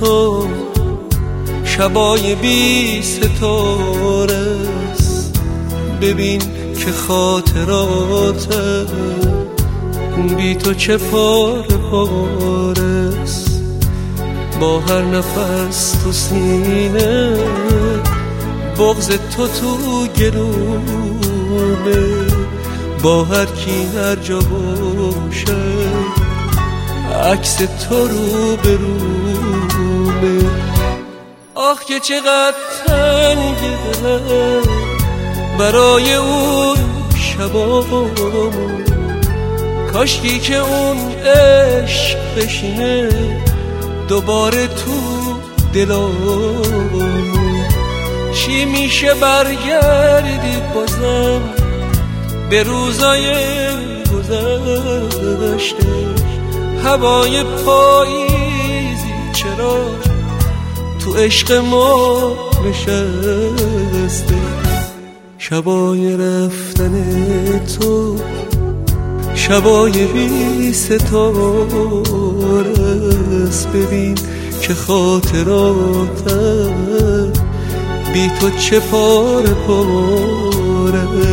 تو شبای بی ستاره است. ببین که خاطرات بی تو چه پاره پاره است. با هر نفس تو سینه بغض تو گلومه. با هر کی هر جا باشه عکس تو رو به رومه. آخ که چقدر تنگه دلم برای اون شبامون. کاشکی که اون عشق بشینه دوباره تو دلامون. چی میشه برگردی بازم به روزای گذشته؟ هوای پاییزی چرا تو عشق ما نشسته؟ شبای رفتن تو شبای بی ستاره است. ببین که خاطراتم بی تو چه پاره پاره